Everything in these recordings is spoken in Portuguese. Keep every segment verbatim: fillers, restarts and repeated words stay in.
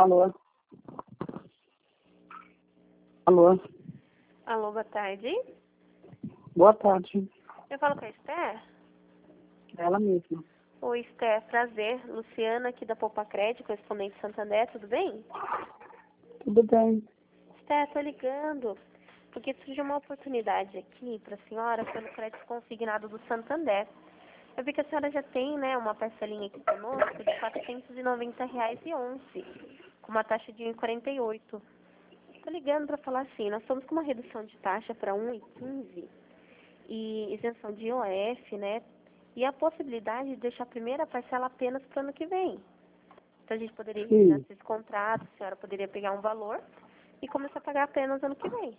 Alô? Alô? Alô, boa tarde. Boa tarde. Eu falo com a Esther? Ela mesma. Oi, Esther, prazer. Luciana aqui da Poupa Crédito, correspondente Santander, tudo bem? Tudo bem. Esther, tô ligando porque surgiu uma oportunidade aqui para a senhora pelo crédito consignado do Santander. Eu vi que a senhora já tem, né, uma parcelinha aqui conosco de quatrocentos e noventa reais e onze, com uma taxa de um vírgula quarenta e oito. Tô ligando para falar assim, nós estamos com uma redução de taxa para um vírgula quinze e isenção de I O F, né? E a possibilidade de deixar a primeira parcela apenas para o ano que vem. Então a gente poderia retirar Sim. esse contrato, a senhora poderia pegar um valor e começar a pagar apenas ano que vem.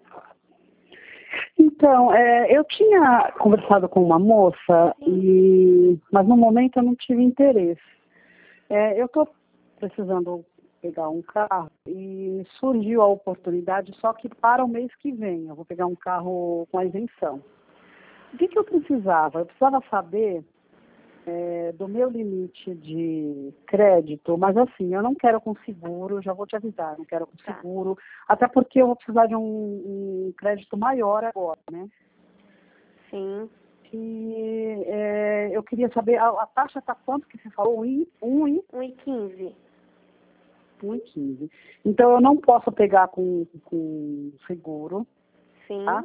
Então, é, eu tinha conversado com uma moça, e, mas no momento eu não tive interesse. É, eu estou precisando pegar um carro e surgiu a oportunidade só que para o mês que vem. Eu vou pegar um carro com a isenção. O que, que eu precisava? Eu precisava saber é, do meu limite de crédito, mas assim, eu não quero com seguro, já vou te avisar, não quero com Tá. seguro, até porque eu vou precisar de um, um crédito maior agora, né? Sim. E é, eu queria saber, a, a taxa está quanto que você falou? um e um vírgula quinze. um e quinze. Então eu não posso pegar com, com seguro, Sim. tá?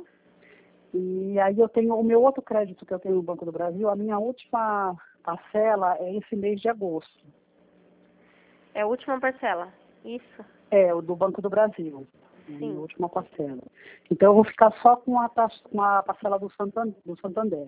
E aí eu tenho o meu outro crédito que eu tenho no Banco do Brasil, a minha última parcela é esse mês de agosto. É a última parcela. Isso. É, o do Banco do Brasil. É a Sim. minha última parcela. Então eu vou ficar só com a, taxa, com a parcela do Santander, do Santander.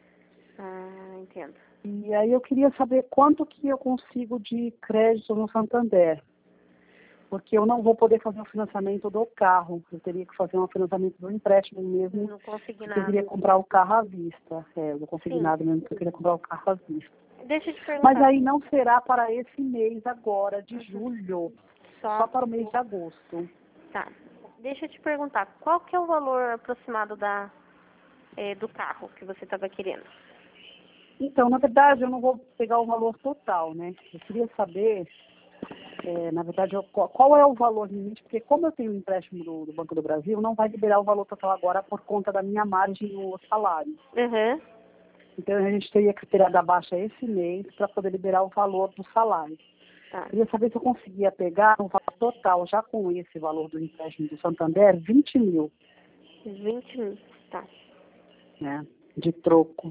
Ah, entendo. E aí eu queria saber quanto que eu consigo de crédito no Santander. Porque eu não vou poder fazer o financiamento do carro. Eu teria que fazer um financiamento do empréstimo mesmo. Não consegui Porque eu queria nada. comprar o carro à vista. É, eu não consegui Sim. nada mesmo, porque eu queria comprar o carro à vista. Deixa eu te Mas perguntar. aí não será para esse mês agora, de julho. Só. Só para o mês de agosto. Tá. Deixa eu te perguntar. Qual que é o valor aproximado da, eh, do carro que você estava querendo? Então, na verdade, eu não vou pegar o valor total, né? Eu queria saber, é, na verdade, eu- qual, qual é o valor limite, porque como eu tenho um empréstimo do, do Banco do Brasil, não vai liberar o valor total agora por conta da minha margem no salário. Uhum. Então, a gente teria que tirar da baixa esse mês para poder liberar o valor do salário. Tá. Eu queria saber se eu conseguia pegar um valor total, já com esse valor do empréstimo do Santander, vinte mil, vinte mil. Tá. né? De troco.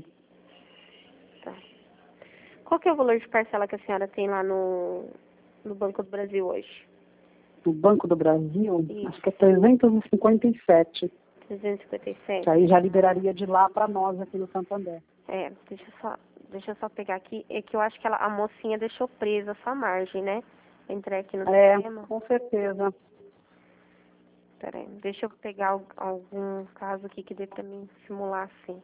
Tá. Qual que é o valor de parcela que a senhora tem lá no, no Banco do Brasil hoje? Do Banco do Brasil, Isso. acho que é trezentos e cinquenta e sete. trezentos e cinquenta e sete? Que aí já liberaria de lá para nós aqui no Santander. É, deixa eu só, deixa eu só pegar aqui. É que eu acho que ela, a mocinha deixou presa a sua margem, né? Entrei aqui no É, sistema. com certeza. Peraí, deixa eu pegar al- algum caso aqui que dê pra mim simular assim.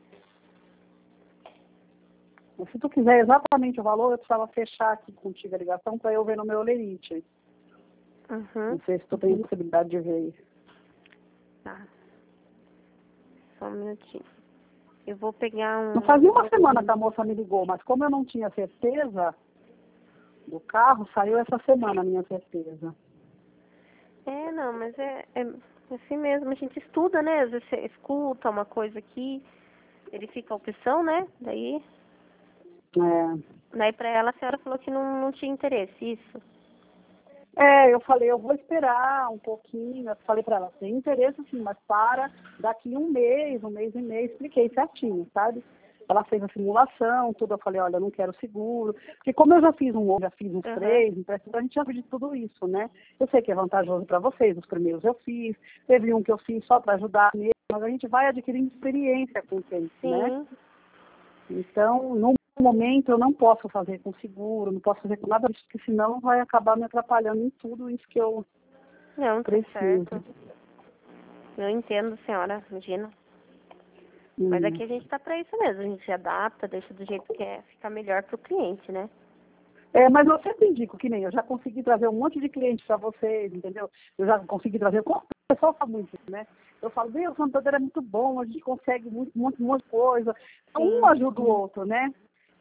Mas se tu quiser exatamente o valor, eu precisava fechar aqui contigo a ligação para eu ver no meu lerite. Uhum. Não sei se tu tem possibilidade de ver isso. Tá. Só um minutinho. Eu vou pegar um... Não fazia uma semana que a moça me ligou, mas como eu não tinha certeza do carro, saiu essa semana a minha certeza. É, não, mas é, é assim mesmo. A gente estuda, né? Às vezes você escuta uma coisa aqui, verifica a opção, né? Daí, É. daí pra ela a senhora falou que não, não tinha interesse, isso. É, eu falei, eu vou esperar um pouquinho. Eu falei para ela, tem interesse sim, mas para daqui um mês, um mês e meio, expliquei certinho, sabe? Ela fez a simulação, tudo, eu falei, olha, eu não quero seguro. Porque como eu já fiz um outro, já fiz uns Uhum. três, então a gente já viu de tudo isso, né? Eu sei que é vantajoso para vocês, os primeiros eu fiz, teve um que eu fiz só para ajudar mesmo, mas a gente vai adquirindo experiência com o tempo, né? Sim. Então, no momento, eu não posso fazer com seguro, não posso fazer com nada disso, porque senão vai acabar me atrapalhando em tudo isso que eu Não, tá preciso. certo. Eu entendo, senhora, imagina. Hum. Mas aqui a gente tá pra isso mesmo. A gente adapta, deixa do jeito que é, fica melhor pro cliente, né? É, mas eu sempre indico que nem eu já consegui trazer um monte de clientes para vocês, entendeu? Eu já consegui trazer, o pessoal fala muito, né? Eu falo, meu, o Santander é muito bom, a gente consegue muito, muito, muita coisa. Sim. Um ajuda o outro, né?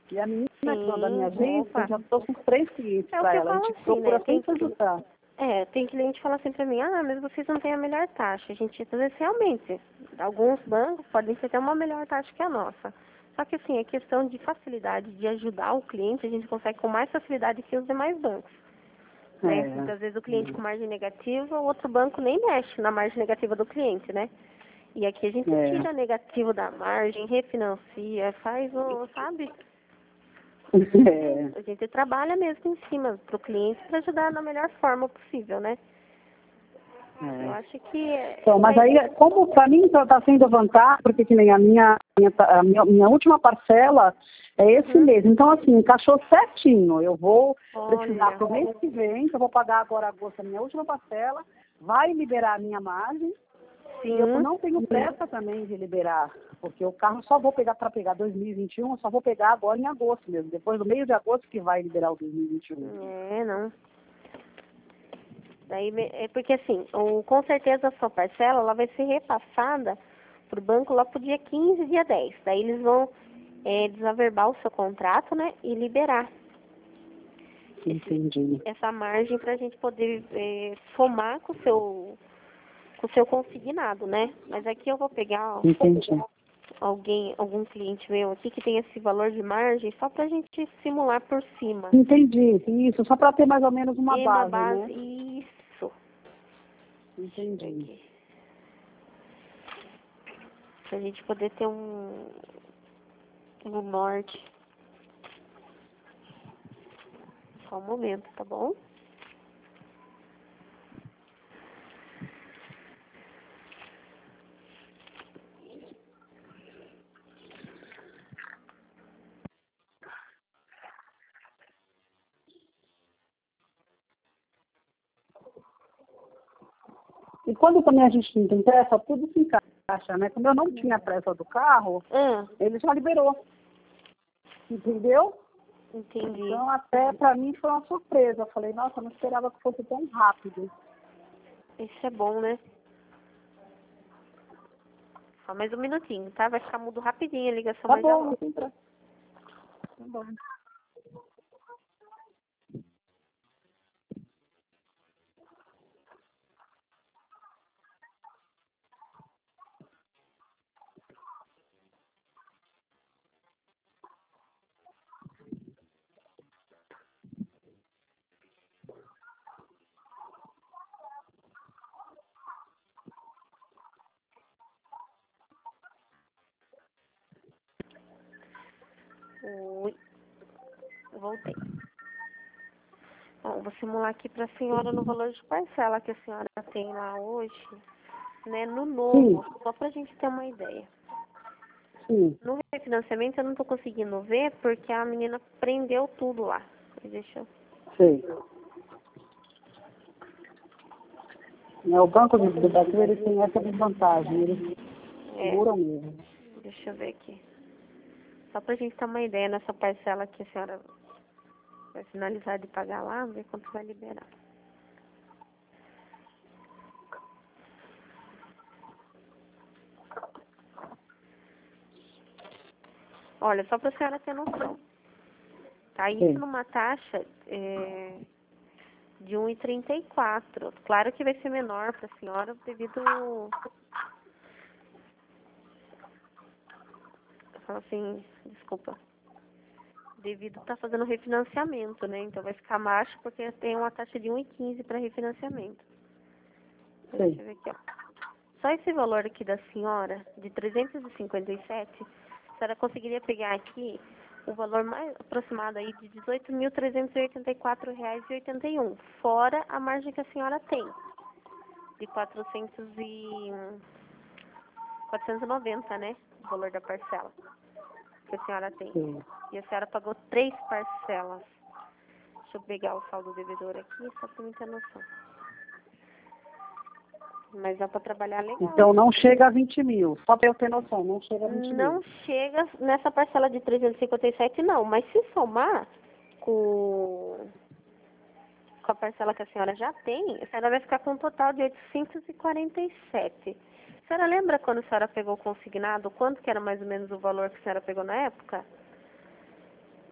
E a menina Sim, da minha agência, opa. eu já trouxe uns três clientes É o para que eu ela. A falo gente assim, procura né? Tem, sempre ajudar. é, tem cliente que fala assim pra mim, ah, mas vocês não têm a melhor taxa. A gente, às vezes, realmente, alguns bancos podem ter até uma melhor taxa que a nossa. Só que, assim, é questão de facilidade, de ajudar o cliente, a gente consegue com mais facilidade que os demais bancos. Né? É. Muitas vezes o cliente com margem negativa, o outro banco nem mexe na margem negativa do cliente, né? E aqui a gente É. tira negativo da margem, refinancia, faz o, sabe? É. A gente trabalha mesmo em cima pro cliente para ajudar na melhor forma possível, né? Eu É. acho que é, Então, mas é aí, como para mim está sendo vantagem, porque que nem a minha, minha, a minha, minha última parcela é esse uhum. mês. Então, assim, encaixou certinho. Eu vou precisar Olha, para o mês que vem, que eu vou pagar agora agosto a minha última parcela, vai liberar a minha margem. E eu sim, não tenho pressa também de liberar, porque o carro só vou pegar para pegar dois mil e vinte e um, eu só vou pegar agora em agosto mesmo, depois do meio de agosto que vai liberar o dois mil e vinte e um. é, não. Daí, me- é porque assim, o, com certeza a sua parcela, ela vai ser repassada pro banco lá pro dia quinze, dia dez. Daí eles vão é, desaverbar o seu contrato, né, e liberar esse, Entendi. essa margem para a gente poder é, somar com o seu com o seu consignado, né? Mas aqui eu vou pegar ó, Entendi. alguém, algum cliente meu aqui que tem esse valor de margem só para a gente simular por cima. Entendi. Isso, só para ter mais ou menos uma E uma base, base, né? isso. Entendi. Aqui. Pra gente poder ter um no norte. Só um momento, tá bom? E quando também a gente não tem pressa, tudo se encaixa, né? Quando eu não tinha pressa do carro, Ah, ele já liberou. Entendeu? entendi. Então, até para mim foi uma surpresa. Eu falei, nossa, eu não esperava que fosse tão rápido. Isso é bom, né? Só mais um minutinho, tá? Vai ficar mudo rapidinho a ligação, Tá mas já bom, não volto. tem pressa. Tá bom. Oi, voltei. Bom, vou simular aqui pra senhora no valor de parcela que a senhora tem lá hoje, né? No novo, Sim, só pra gente ter uma ideia. sim. No refinanciamento eu não tô conseguindo ver porque a menina prendeu tudo lá. Deixa eu... Sei. Né, o Banco do do Brasil, eles têm essa desvantagem, eles É, seguram mesmo. deixa eu ver aqui. Só pra gente ter uma ideia nessa parcela que a senhora vai finalizar de pagar lá, ver quanto vai liberar. Olha, só pra senhora ter noção. Tá isso Sim, numa taxa é, de um e trinta e quatro. Claro que vai ser menor pra senhora devido... Eu falo assim, desculpa. Devido tá fazendo refinanciamento, né? Então vai ficar baixo porque tem uma taxa de um e quinze para refinanciamento. Deixa eu sim. ver aqui, ó. Só esse valor aqui da senhora, de trezentos e cinquenta e sete, a senhora conseguiria pegar aqui o valor mais aproximado aí de dezoito mil trezentos e oitenta e quatro reais e oitenta e um, fora a margem que a senhora tem, de quatrocentos e quatrocentos e noventa, né? O valor da parcela que a senhora tem. Sim. E a senhora pagou três parcelas. Deixa eu pegar o saldo devedor aqui, só para mim ter noção. Mas dá para trabalhar legal. Então não chega a vinte mil, só para eu ter noção, não chega a vinte Não mil. chega nessa parcela de trezentos e cinquenta e sete, não. Mas se somar com, com a parcela que a senhora já tem, a senhora vai ficar com um total de oitocentos e quarenta e sete. A senhora lembra quando a senhora pegou o consignado, quanto que era mais ou menos o valor que a senhora pegou na época?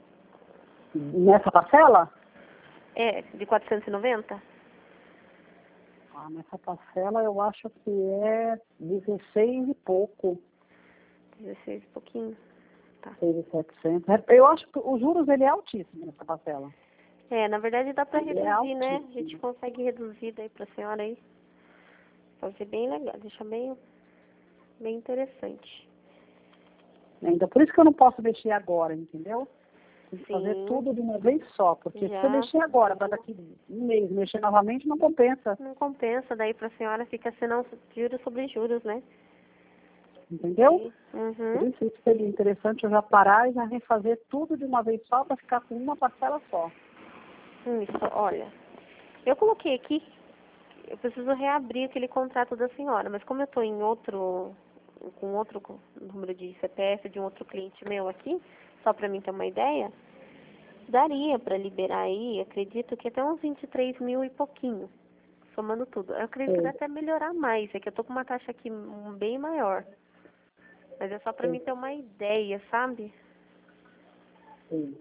Nessa parcela? É, de quatrocentos e noventa? Ah, nessa parcela eu acho que é dezesseis e pouco. dezesseis e pouquinho. Tá. seis mil e setecentos. Eu acho que os juros ele é altíssimo nessa parcela. É, na verdade dá pra Ele reduzir, é né? A altíssimo. gente consegue reduzir daí pra senhora aí. Pode ser bem legal, deixa bem, bem interessante. Então, por isso que eu não posso mexer agora, entendeu? Tem que Sim. fazer tudo de uma vez só, porque Já. se eu mexer agora, para daqui um mês mexer novamente, não compensa, Não compensa, daí pra senhora fica sendo juros sobre juros, né? entendeu? Por Uhum. isso isso seria interessante eu já parar e já refazer tudo de uma vez só para ficar com uma parcela só. Isso, olha. Eu coloquei aqui, eu preciso reabrir aquele contrato da senhora, mas como eu estou em outro, com outro número de C P F de um outro cliente meu aqui, só para mim ter uma ideia, daria para liberar aí, acredito que até uns vinte e três mil e pouquinho, somando tudo. Eu acredito que Sim. dá até melhorar mais, é que eu tô com uma taxa aqui um, bem maior. Mas é só para Sim. mim ter uma ideia, sabe? Sim.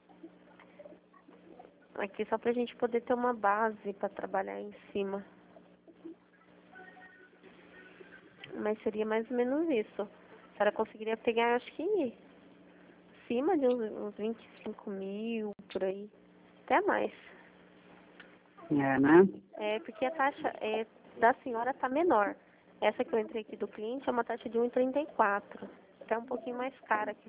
Aqui só pra gente poder ter uma base para trabalhar em cima. Mas seria mais ou menos isso. A senhora conseguiria pegar, acho que, acima de uns, uns vinte e cinco mil, por aí. Até mais. É, né? É, porque a taxa é, da senhora tá menor. Essa que eu entrei aqui do cliente é uma taxa de um vírgula trinta e quatro. Até um pouquinho mais cara aqui.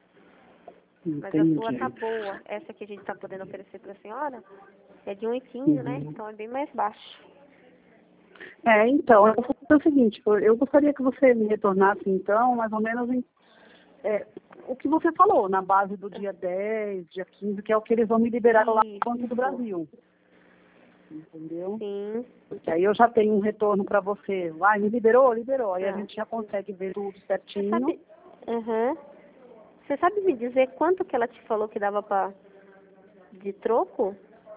Mas a sua tá Entendi. boa. Essa que a gente tá podendo oferecer pra senhora é de um vírgula quinze, Uhum. né? Então é bem mais baixo. É, então, eu vou fazer o seguinte, eu- eu gostaria que você me retornasse, então, mais ou menos em, é, o que você falou, na base do dia dez, dia quinze, que é o que eles vão me liberar lá no Banco do Isso. Brasil. Entendeu? Sim. Porque aí eu já tenho um retorno para você. Vai, me liberou? Liberou. Aí a Ah. gente já consegue ver tudo Você certinho. sabe... Uhum. Você sabe me dizer quanto que ela te falou que dava pra... de troco?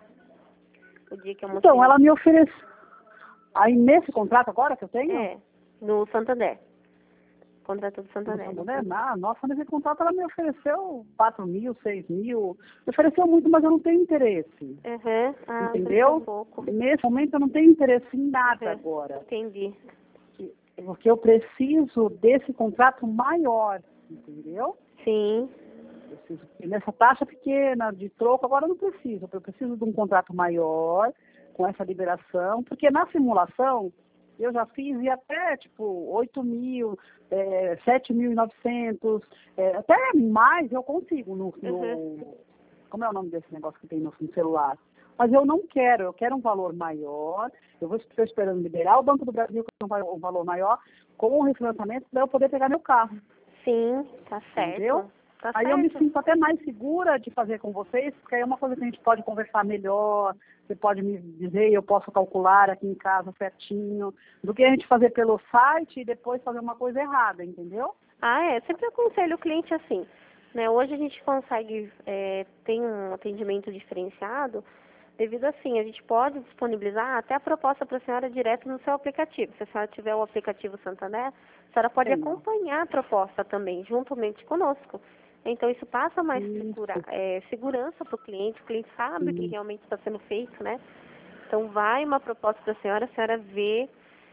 O dia que eu mostrei. Então, ela me ofereceu. Aí nesse contrato agora que eu tenho? É, no Santander. Contrato do No Santander. Santander? Ah, nossa, nesse contrato ela me ofereceu quatro mil, seis mil. Me ofereceu muito, mas eu não tenho interesse. Uhum. Ah, Entendeu? um pouco. Nesse momento eu não tenho interesse em nada Uhum. agora. Entendi. Porque eu preciso desse contrato maior. Entendeu? Sim. Preciso, e nessa taxa pequena de troco, agora eu não preciso. Eu preciso de um contrato maior, com essa liberação, porque na simulação eu já fiz e até tipo oito mil, é, sete mil e novecentos, é, até mais eu consigo no, no Uhum. como é o nome desse negócio que tem no, no celular. Mas eu não quero, eu quero um valor maior, eu vou estou esperando liberar o Banco do Brasil com um valor maior, com o refinanciamento, para eu poder pegar meu carro. Sim, tá certo. Entendeu? Tá Aí certo. eu me sinto até mais segura de fazer com vocês, porque aí é uma coisa que a gente pode conversar melhor, você pode me dizer e eu posso calcular aqui em casa certinho, do que a gente fazer pelo site e depois fazer uma coisa errada, entendeu? Ah, é. Sempre aconselho o cliente assim. Né? Hoje a gente consegue é, ter um atendimento diferenciado devido assim, a gente pode disponibilizar até a proposta para a senhora direto no seu aplicativo. Se a senhora tiver o aplicativo Santander, a senhora pode Sim. acompanhar a proposta também, juntamente conosco. Então, isso passa mais Isso. segura, é, segurança para o cliente, o cliente sabe o que Sim. realmente está sendo feito, né? Então, vai uma proposta para a senhora, a senhora vê.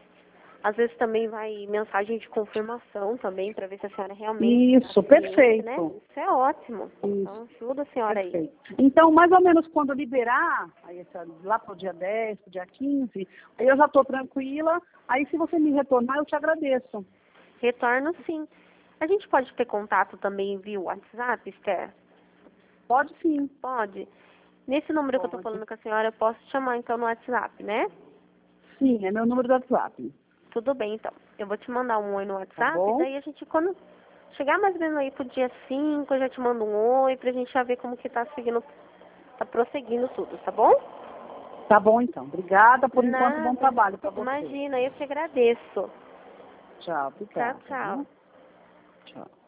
Às vezes também vai mensagem de confirmação também, para ver se a senhora realmente Isso, é cliente, perfeito. né? Isso é ótimo. Isso. Então, ajuda a senhora aí. Perfeito. Então, mais ou menos quando liberar, aí, lá para o dia dez, para o dia quinze, aí eu já estou tranquila, aí se você me retornar, eu te agradeço. Retorno sim. A gente pode ter contato também via WhatsApp, Esther? Pode sim. Pode. Nesse número Pode. que eu estou falando com a senhora, eu posso chamar então no WhatsApp, né? Sim, é meu número do WhatsApp. Tudo bem, então. Eu vou te mandar um oi no Tá WhatsApp, bom? daí a gente, quando chegar mais ou menos aí pro dia cinco, eu já te mando um oi pra gente já ver como que tá seguindo, tá prosseguindo tudo, tá bom? Tá bom, então. Obrigada. Por enquanto, bom Nada. trabalho para você. Imagina, eu te agradeço. Tchau. Tchau, Obrigada. tchau. Viu? Tchau.